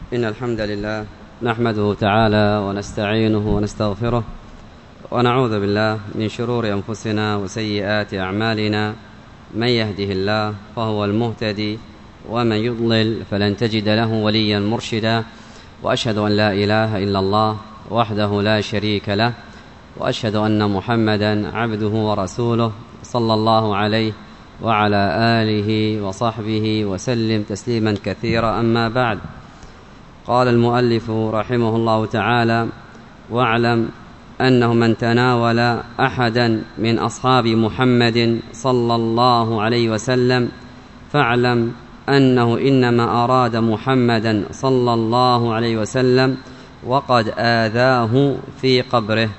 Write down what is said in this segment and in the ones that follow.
إن الحمد لله نحمده تعالى ونستعينه ونستغفره ونعوذ بالله من شرور أنفسنا وسيئات أعمالنا. من يهده الله فهو المهتدي ومن يضلل فلن تجد له وليا مرشدا. وأشهد أن لا إله إلا الله وحده لا شريك له، وأشهد أن محمدا عبده ورسوله صلى الله عليه وعلى آله وصحبه وسلم تسليما كثيرا. أما بعد، قال المؤلف رحمه الله تعالى: واعلم أنه من تناول أحدا من أصحاب محمد صلى الله عليه وسلم فاعلم أنه إنما أراد محمدا صلى الله عليه وسلم وقد آذاه في قبره.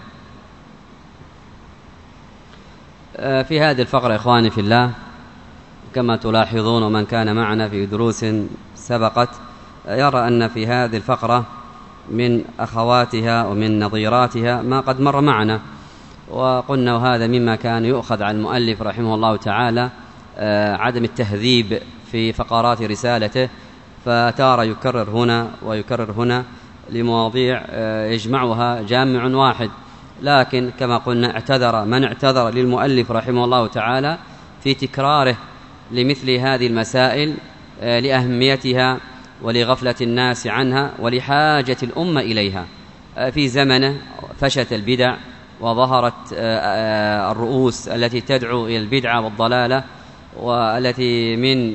في هذه الفقرة إخواني في الله، كما تلاحظون ومن كان معنا في دروس سبقت يرى أن في هذه الفقرة من أخواتها ومن نظيراتها ما قد مر معنا، وقلنا وهذا مما كان يؤخذ عن المؤلف رحمه الله تعالى عدم التهذيب في فقرات رسالته، فتارة يكرر هنا ويكرر هنا لمواضيع يجمعها جامع واحد. لكن كما قلنا اعتذر من اعتذر للمؤلف رحمه الله تعالى في تكراره لمثل هذه المسائل لأهميتها ولغفلة الناس عنها ولحاجة الأمة إليها. في زمنه فشت البدع وظهرت الرؤوس التي تدعو إلى البدعة والضلالة، والتي من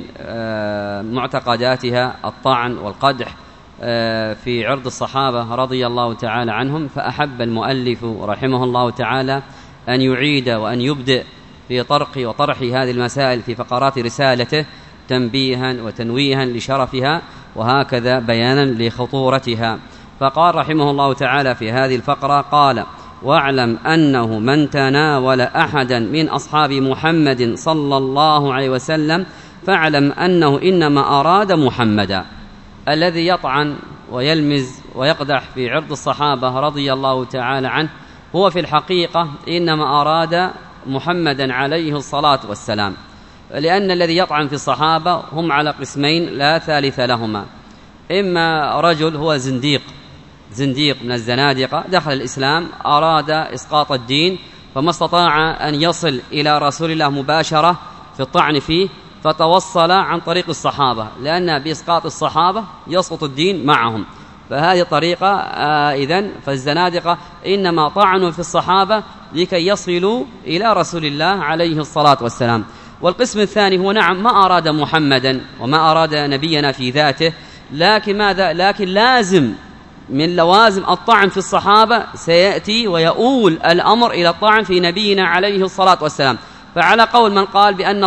معتقداتها الطعن والقدح في عرض الصحابة رضي الله تعالى عنهم. فأحب المؤلف رحمه الله تعالى أن يعيد وأن يبدأ في طرق وطرح هذه المسائل في فقرات رسالته تنبيها وتنويها لشرفها وهكذا بيانا لخطورتها. فقال رحمه الله تعالى في هذه الفقرة: قال: واعلم أنه من تناول أحدا من أصحاب محمد صلى الله عليه وسلم فاعلم أنه إنما أراد محمدا. الذي يطعن ويلمز ويقدح في عرض الصحابة رضي الله تعالى عنه هو في الحقيقة إنما أراد محمدا عليه الصلاة والسلام، لأن الذي يطعن في الصحابة هم على قسمين لا ثالث لهما: إما رجل هو زنديق من الزنادقة دخل الإسلام أراد إسقاط الدين فما استطاع أن يصل إلى رسول الله مباشرة في الطعن فيه، فتوصل عن طريق الصحابة، لأن بإسقاط الصحابة يسقط الدين معهم. فهذه طريقة إذن فالزنادقة إنما طعنوا في الصحابة لكي يصلوا إلى رسول الله عليه الصلاة والسلام. والقسم الثاني هو نعم ما أراد محمدا وما أراد نبينا في ذاته، لكن ماذا؟ لكن لازم من لوازم الطعن في الصحابة سيأتي ويؤول الأمر إلى الطعن في نبينا عليه الصلاة والسلام. فعلى قول من قال بأن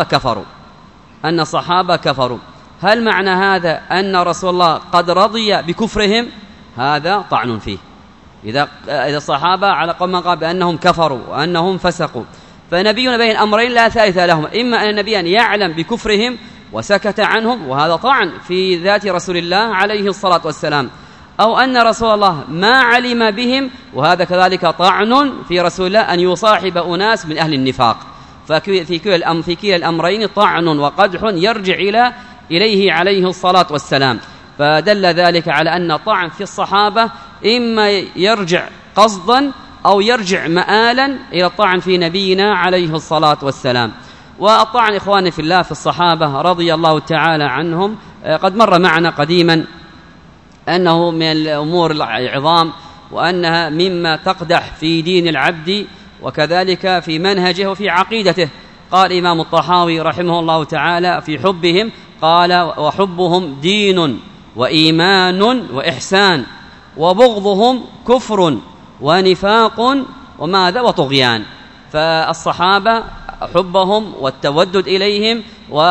الصحابة كفروا، هل معنى هذا أن رسول الله قد رضي بكفرهم؟ هذا طعن فيه. إذا الصحابة على قول من قال بأنهم كفروا وأنهم فسقوا، فنبينا بين أمرين لا ثالث لهم: إما أن النبي يعلم بكفرهم وسكت عنهم وهذا طعن في ذات رسول الله عليه الصلاة والسلام، أو أن رسول الله ما علم بهم وهذا كذلك طعن في رسول الله أن يصاحب أناس من أهل النفاق. ففي كلا الأمرين طعن وقدح يرجع إليه عليه الصلاة والسلام. فدل ذلك على أن الطعن في الصحابة إما يرجع قصدا أو يرجع مآلا إلى الطعن في نبينا عليه الصلاة والسلام. والطعن إخواني في الله في الصحابة رضي الله تعالى عنهم قد مر معنا قديما أنه من الأمور العظام، وأنها مما تقدح في دين العبد وكذلك في منهجه وفي عقيدته. قال إمام الطحاوي رحمه الله تعالى في حبهم، قال: وحبهم دين وإيمان وإحسان، وبغضهم كفر ونفاق وماذا وطغيان. فالصحابة حبهم والتودد إليهم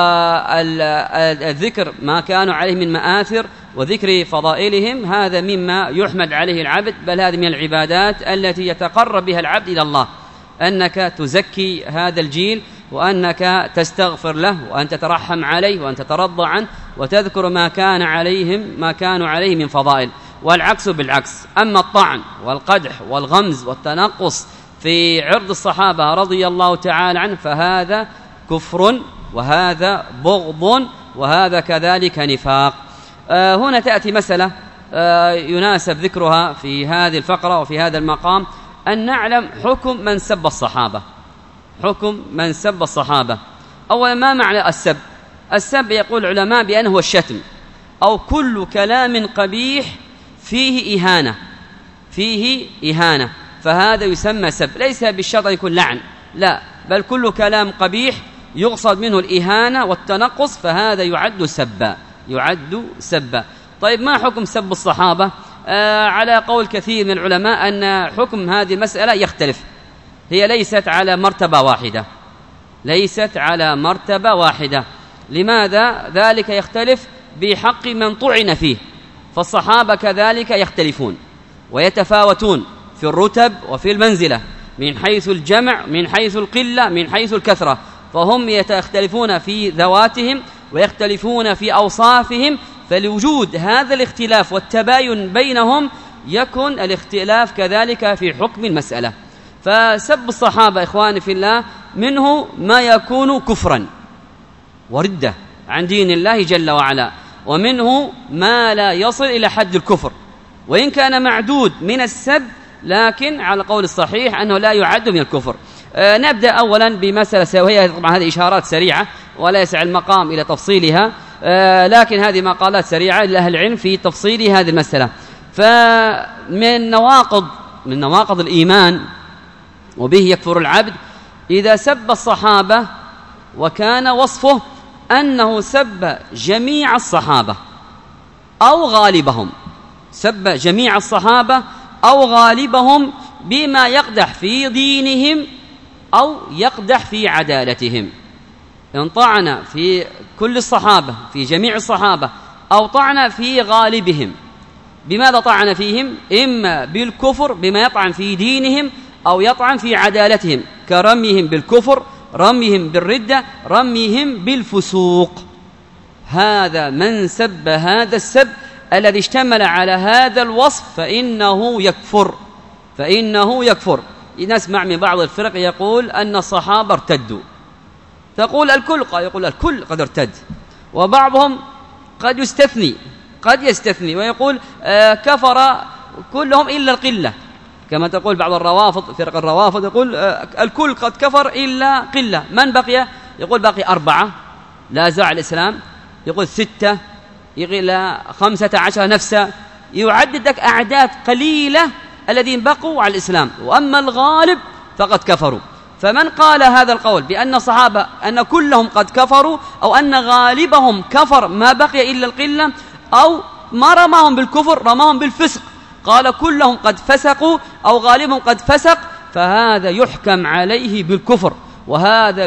والذكر ما كانوا عليه من مآثر وذكر فضائلهم هذا مما يحمد عليه العبد، بل هذه من العبادات التي يتقرب بها العبد إلى الله، أنك تزكي هذا الجيل وأنك تستغفر له وأن تترحم عليه وأن تترضى عنه وتذكر ما كانوا عليه من فضائل. والعكس بالعكس. أما الطعن والقدح والغمز والتنقص في عرض الصحابة رضي الله تعالى عنه فهذا كفر وهذا بغض وهذا كذلك نفاق. هنا تأتي مسألة يناسب ذكرها في هذه الفقرة وفي هذا المقام، أن نعلم حكم من سب الصحابة. حكم من سب الصحابة. أولا، ما معنى السب؟ السب يقول العلماء بأنه الشتم أو كل كلام قبيح فيه إهانة، فيه إهانة، فهذا يسمى سب. ليس بالشرط أن يكون لعن، لا، بل كل كلام قبيح يقصد منه الإهانة والتنقص، فهذا يعد سبا، يعد سبا. طيب، ما حكم سب الصحابة؟ على قول كثير من العلماء أن حكم هذه المسألة يختلف، هي ليست على مرتبة واحدة، ليست على مرتبة واحدة. لماذا ذلك يختلف؟ بحق من طعن فيه، فالصحابة كذلك يختلفون ويتفاوتون في الرتب وفي المنزلة، من حيث الجمع، من حيث القلة، من حيث الكثرة، فهم يختلفون في ذواتهم ويختلفون في أوصافهم. فلوجود هذا الاختلاف والتباين بينهم يكون الاختلاف كذلك في حكم المسألة. فسب الصحابة إخواني في الله منه ما يكون كفرا وردة عن دين الله جل وعلا، ومنه ما لا يصل إلى حد الكفر، وإن كان معدود من السب، لكن على قول الصحيح أنه لا يعد من الكفر. نبدأ أولا بمسألة، وهي طبعا هذه إشارات سريعة ولا يسع المقام إلى تفصيلها، لكن هذه مقالات سريعة لأهل العلم في تفصيل هذه المسألة. فمن نواقض الإيمان وبه يكفر العبد إذا سب الصحابة وكان وصفه أنه سب جميع الصحابة أو غالبهم، سب جميع الصحابة أو غالبهم بما يقدح في دينهم أو يقدح في عدالتهم. إن طعن في كل الصحابة، في جميع الصحابة، أو طعن في غالبهم، بماذا طعن فيهم؟ إما بالكفر بما يطعن في دينهم، أو يطعن في عدالتهم، كرميهم بالكفر، رميهم بالردة، رميهم بالفسوق. هذا من سب هذا السب الذي اشتمل على هذا الوصف فإنه يكفر، فإنه يكفر. نسمع من بعض الفرق يقول أن الصحابة ارتدوا، تقول الكل، يقول الكل قد ارتد، وبعضهم قد يستثني ويقول كفر كلهم إلا القلة، كما تقول بعض الروافض، فرق الروافض يقول الكل قد كفر إلا قلة. من بقي؟ يقول باقي 4 لا زال الإسلام، يقول 6، يقول 15 نفسا، يعدد لك أعداد قليلة الذين بقوا على الإسلام، وأما الغالب فقد كفروا. فمن قال هذا القول بأن الصحابة أن كلهم قد كفروا، أو أن غالبهم كفر ما بقي إلا القلة، أو ما رماهم بالكفر، رماهم بالفسق، قال كلهم قد فسقوا أو غالبهم قد فسق، فهذا يحكم عليه بالكفر، وهذا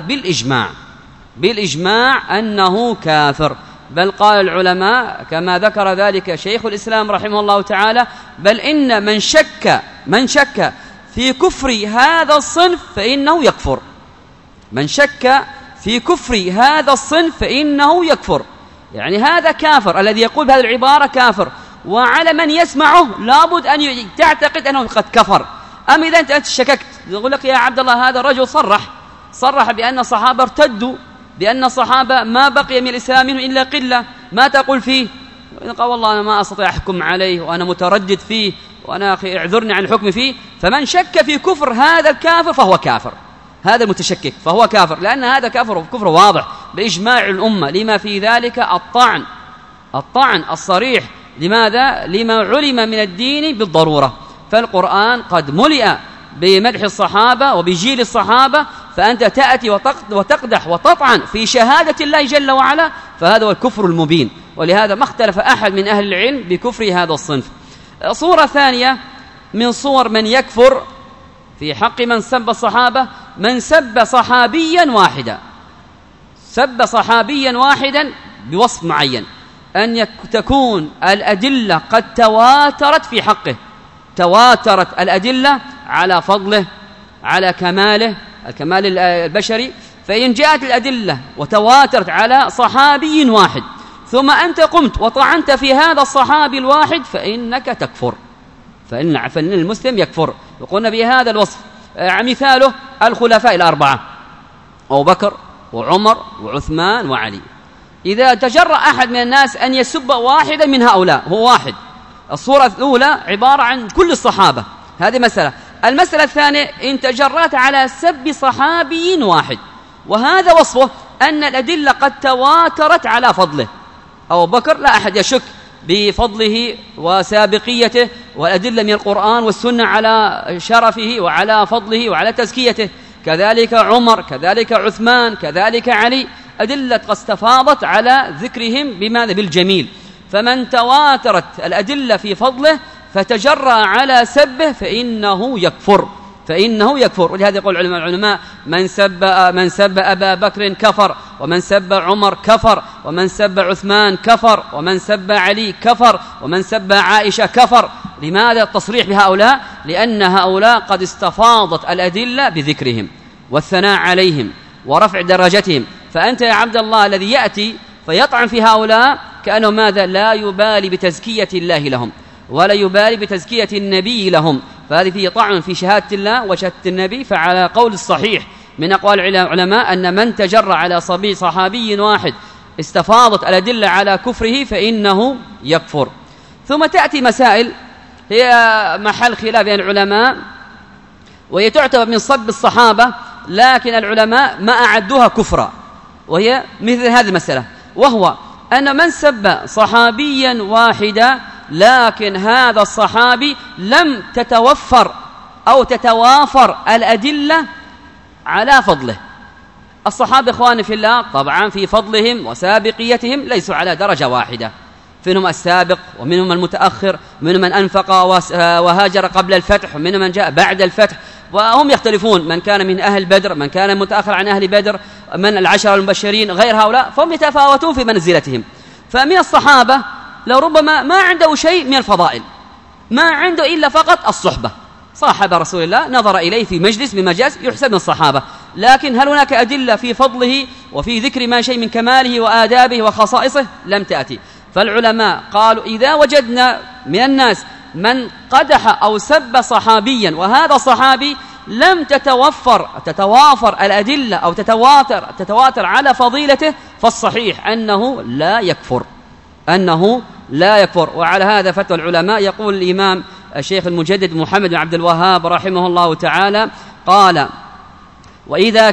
بالإجماع أنه كافر. بل قال العلماء كما ذكر ذلك شيخ الإسلام رحمه الله تعالى، بل إن من شك في كفر هذا الصنف فإنه يكفر. من شك في كفر هذا الصنف فإنه يكفر، يعني هذا كافر، الذي يقول بهذه العبارة كافر، وعلى من يسمعه لابد أن تعتقد أنه قد كفر. أما إذا أنت شككت، يقول لك يا عبد الله هذا رجل صرح بأن الصحابة ارتدوا، بأن الصحابة ما بقي من الإسلام منهم إلا قلة، ما تقول فيه؟ قال والله أنا ما أستطيع أحكم عليه وأنا متردد فيه، وأنا أخي اعذرني عن الحكم فيه. فمن شك في كفر هذا الكافر فهو كافر، هذا المتشكك فهو كافر، لأن هذا كفر واضح بإجماع الأمة، لما في ذلك الطعن الصريح. لماذا؟ لما علم من الدين بالضرورة. فالقرآن قد ملئ بمدح الصحابة وبجيل الصحابة، فأنت تأتي وتقدح وتطعن في شهادة الله جل وعلا، فهذا هو الكفر المبين. ولهذا ما اختلف أحد من أهل العلم بكفر هذا الصنف. صورة ثانية من صور من يكفر في حق من سب الصحابة، من سب صحابيا واحدا بوصف معين، أن تكون الأدلة قد تواترت في حقه، تواترت الأدلة على فضله، على كماله، الكمال البشري. فإن جاءت الأدلة وتواترت على صحابي واحد، ثم أنت قمت وطعنت في هذا الصحابي الواحد، فإنك تكفر، فإن المسلم يكفر. وقلنا بهذا الوصف مثاله الخلفاء 4، أبو بكر وعمر وعثمان وعلي. إذا تجرأ أحد من الناس أن يسب واحدا من هؤلاء، هو واحد، الصورة الأولى عبارة عن كل الصحابة، هذه مسألة. المسألة الثانية إن تجرأت على سب صحابي واحد، وهذا وصفه أن الأدلة قد تواترت على فضله. أبو بكر لا أحد يشك بفضله وسابقيته، والأدلة من القرآن والسنة على شرفه وعلى فضله وعلى تزكيته، كذلك عمر، كذلك عثمان، كذلك علي، أدلة قد استفاضت على ذكرهم بماذا؟ بالجميل. فمن تواترت الأدلة في فضله فتجرأ على سبه فإنه يكفر. ولهذا يقول العلماء من سب أبا بكر كفر، ومن سب عمر كفر، ومن سب عثمان كفر، ومن سب علي كفر، ومن سب عائشة كفر. لماذا التصريح بهؤلاء؟ لأن هؤلاء قد استفاضت الأدلة بذكرهم والثناء عليهم ورفع درجتهم. فأنت يا عبد الله الذي يأتي فيطعن في هؤلاء كأنه ماذا؟ لا يبالي بتزكية الله لهم ولا يبالي بتزكية النبي لهم، فهذه فيه طعن في شهادة الله وشهادة النبي. فعلى قول الصحيح من أقوال العلماء أن من تجرأ على صحابي واحد استفاضت الأدلة على كفره فإنه يكفر. ثم تأتي مسائل هي محل خلاف بين العلماء، وهي تعتبر من صب الصحابة، لكن العلماء ما أعدوها كفرا، وهي مثل هذه المسألة، وهو أن من سب صحابيا واحدا لكن هذا الصحابي لم تتوافر الأدلة على فضله. الصحابة إخواني في الله طبعا في فضلهم وسابقيتهم ليسوا على درجة واحدة، فيهم السابق ومنهم المتأخر، منهم من أنفق وهاجر قبل الفتح، ومنهم من جاء بعد الفتح، وهم يختلفون، من كان من أهل بدر، من كان متأخر عن أهل بدر، من العشر المبشرين غير هؤلاء، فهم يتفاوتون في منزلتهم. فمن الصحابة لو ربما ما عنده شيء من الفضائل، ما عنده إلا فقط الصحبة، صاحب رسول الله، نظر إليه في مجلس من مجالس يحسب من الصحابة، لكن هل هناك أدلة في فضله وفي ذكر ما شيء من كماله وآدابه وخصائصه؟ لم تأتي. فالعلماء قالوا إذا وجدنا من الناس من قدح أو سب صحابيا وهذا صحابي لم تتوافر الأدلة أو تتواتر على فضيلته، فالصحيح أنه لا يكفر. وعلى هذا فتوى العلماء. يقول الإمام الشيخ المجدد محمد بن عبد الوهاب رحمه الله تعالى قال: وإذا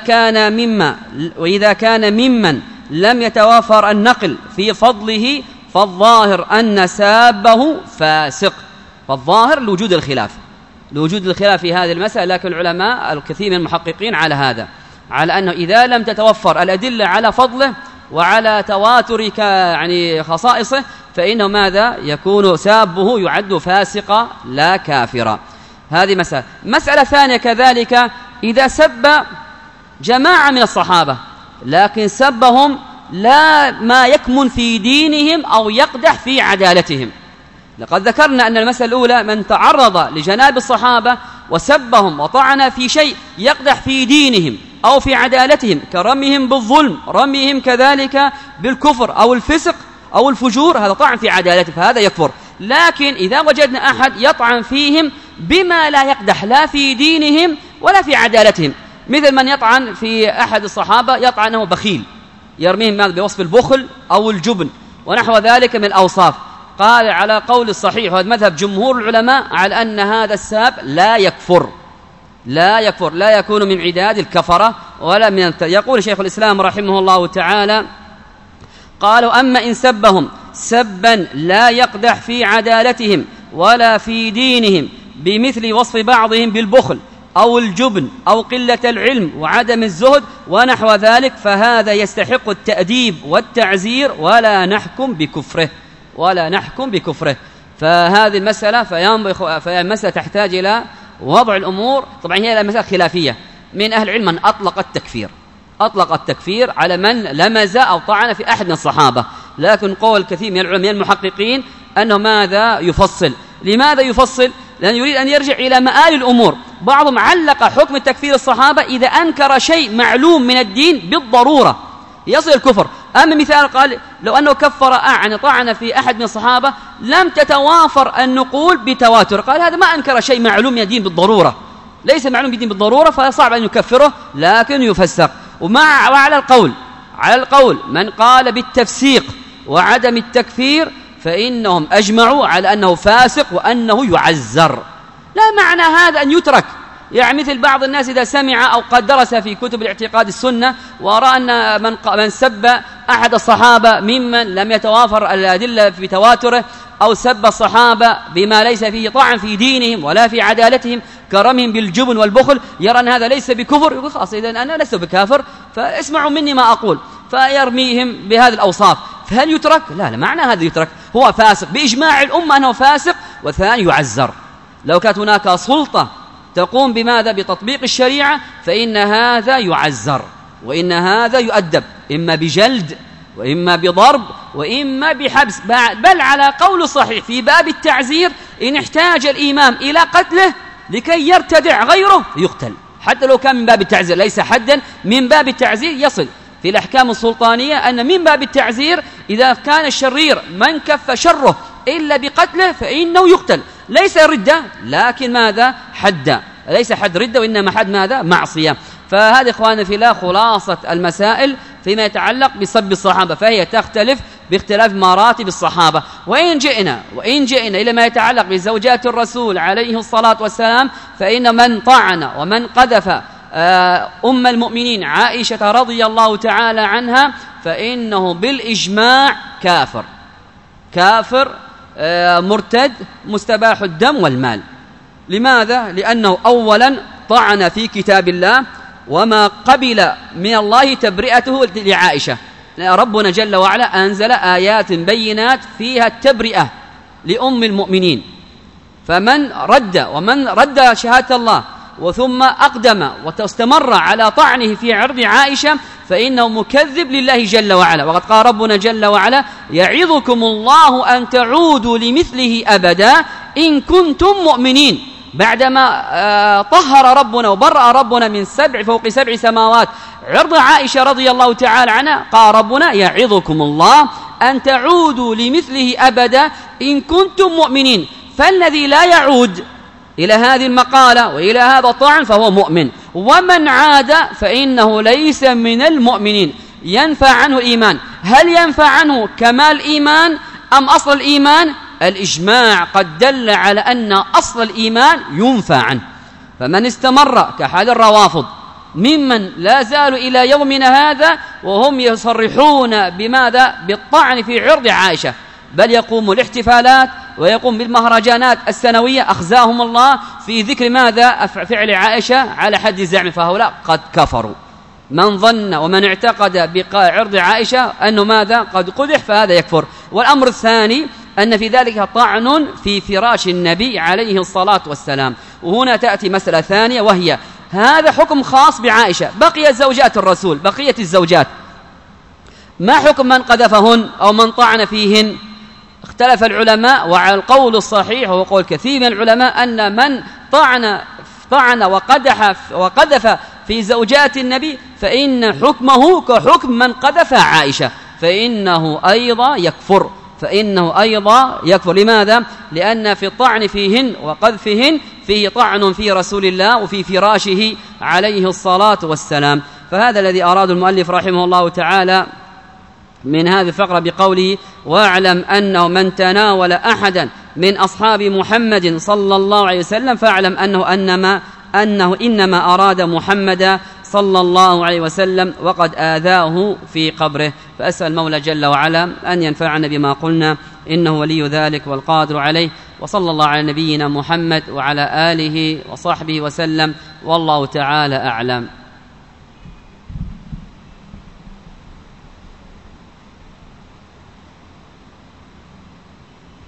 كان ممن لم يتوافر النقل في فضله فالظاهر أن سابه فاسق. فالظاهر لوجود الخلاف في هذه المسألة، لكن العلماء الكثير من المحققين على هذا، على أنه إذا لم تتوفر الأدلة على فضله وعلى تواتر خصائصه فإنه ماذا؟ يكون سابه يعد فاسقا لا كافرا. هذه مسألة ثانية كذلك، إذا سب جماعة من الصحابة لكن سبهم لا ما يكمن في دينهم أو يقدح في عدالتهم. لقد ذكرنا أن المسألة الأولى من تعرض لجناب الصحابة وسبهم وطعن في شيء يقدح في دينهم أو في عدالتهم كرميهم بالظلم، رميهم كذلك بالكفر أو الفسق أو الفجور، هذا طعن في عدالته فهذا يكفر. لكن إذا وجدنا أحد يطعن فيهم بما لا يقدح لا في دينهم ولا في عدالتهم، مثل من يطعن في أحد الصحابة يطعن أنه بخيل، يرميهم بوصف البخل أو الجبن ونحو ذلك من الأوصاف، قال على قول الصحيح وهذا مذهب جمهور العلماء على أن هذا الساب لا يكفر، لا يكون من عداد الكفرة ولا من يقول شيخ الإسلام رحمه الله تعالى: قالوا: أما إن سبهم سبا لا يقدح في عدالتهم ولا في دينهم بمثل وصف بعضهم بالبخل أو الجبن أو قلة العلم وعدم الزهد ونحو ذلك، فهذا يستحق التأديب والتعزير ولا نحكم بكفره. فهذه المسألة فالمسألة تحتاج إلى وضع الأمور. طبعا هي مسألة خلافية، من أهل العلم من أطلق التكفير على من لمز أو طعن في أحد من الصحابة، لكن قول كثير من العلماء المحققين أنه ماذا يفصل. لماذا يفصل؟ لأن يريد أن يرجع إلى مآل الأمور. بعضهم علق حكم التكفير الصحابة إذا أنكر شيء معلوم من الدين بالضرورة يصل الكفر. أما مثال قال لو أنه كفر طعن في أحد من الصحابة لم تتوافر النقول بتواتر، قال هذا ما أنكر شيء معلوم من الدين بالضرورة، ليس معلوم بالدين بالضرورة، فصعب أن يكفره لكن يفسق. وعلى على القول من قال بالتفسيق وعدم التكفير فإنهم أجمعوا على أنه فاسق وأنه يعزر. لا معنى هذا أن يترك، يعني مثل بعض الناس إذا سمع أو قد درس في كتب الاعتقاد السنة ورأى أن من سب أحد الصحابة ممن لم يتوافر الأدلة بتواتره أو سب الصحابة بما ليس فيه طعن في دينهم ولا في عدالتهم كرمهم بالجبن والبخل، يرى أن هذا ليس بكفر، يقول خلاص إذن أنا لست بكافر فاسمعوا مني ما أقول، فيرميهم بهذه الأوصاف. فهل يترك؟ لا معنى هذا يترك، هو فاسق بإجماع الأمة أنه فاسق، والثاني يعزر. لو كانت هناك سلطة تقوم بماذا؟ بتطبيق الشريعة، فإن هذا يعزر وإن هذا يؤدب، إما بجلد وإما بضرب وإما بحبس، بل على قول صحيح في باب التعزير إن احتاج الإمام إلى قتله لكي يرتدع غيره يقتل، حتى لو كان من باب التعزير، ليس حدا، من باب التعزير يصل في الأحكام السلطانية أن من باب التعزير إذا كان الشرير من كف شره إلا بقتله فإنه يقتل، ليس ردة لكن ماذا؟ حد، ليس حد ردة وإنما حد ماذا؟ معصية. فهذا إخواننا في الله خلاصة المسائل فيما يتعلق بسب الصحابة، فهي تختلف باختلاف مراتب الصحابة. وإن جئنا إلى ما يتعلق بزوجات الرسول عليه الصلاة والسلام، فإن من طعن ومن قذف أم المؤمنين عائشة رضي الله تعالى عنها فإنه بالإجماع كافر مرتد مستباح الدم والمال. لماذا؟ لأنه أولا طعن في كتاب الله وما قبل من الله تبرئته لعائشة. ربنا جل وعلا أنزل آيات بينات فيها التبرئة لأم المؤمنين، فمن رد شهادة الله وثم أقدم واستمر على طعنه في عرض عائشة فإنه مكذب لله جل وعلا. وقد قال ربنا جل وعلا يعظكم الله أن تعودوا لمثله أبدا إن كنتم مؤمنين. بعدما طهر ربنا وبرأ ربنا من فوق 7 سماوات عرض عائشة رضي الله تعالى عنها، قال ربنا يعظكم الله أن تعودوا لمثله أبدا إن كنتم مؤمنين. فالذي لا يعود إلى هذه المقالة وإلى هذا الطعن فهو مؤمن، ومن عاد فإنه ليس من المؤمنين، ينفع عنه الإيمان. هل ينفع عنه كمال الإيمان أم أصل الإيمان؟ الإجماع قد دل على أن أصل الإيمان ينفع عنه. فمن استمر كحال الروافض ممن لا زالوا إلى يومنا هذا وهم يصرحون بماذا؟ بالطعن في عرض عائشة، بل يقوم الاحتفالات ويقوم بالمهرجانات السنوية أخزاهم الله في ذكر ماذا؟ فعل عائشة على حد زعم، فهؤلاء قد كفروا. من ظن ومن اعتقد بعرض عائشة أنه ماذا؟ قد قدح فهذا يكفر. والأمر الثاني أن في ذلك طعن في فراش النبي عليه الصلاة والسلام. وهنا تأتي مسألة ثانية، وهي هذا حكم خاص بعائشة، بقي زوجات الرسول بقية الزوجات ما حكم من قذفهن أو من طعن فيهن؟ اختلف العلماء، وعلى القول الصحيح وهو قول كثير من العلماء أن من طعن وقذف في زوجات النبي فإن حكمه كحكم من قذف عائشة، فإنه أيضا يكفر. لماذا؟ لأن في الطعن فيهن وقذفهن فيه طعن في رسول الله وفي فراشه عليه الصلاة والسلام. فهذا الذي أراد المؤلف رحمه الله تعالى من هذه الفقرة بقوله واعلم أنه من تناول أحدا من أصحاب محمد صلى الله عليه وسلم فاعلم أنه إنما أراد محمدا صلى الله عليه وسلم وقد آذاه في قبره. فأسأل المولى جل وعلا أن ينفعنا بما قلنا، إنه ولي ذلك والقادر عليه. وصلى الله على نبينا محمد وعلى آله وصحبه وسلم، والله تعالى أعلم.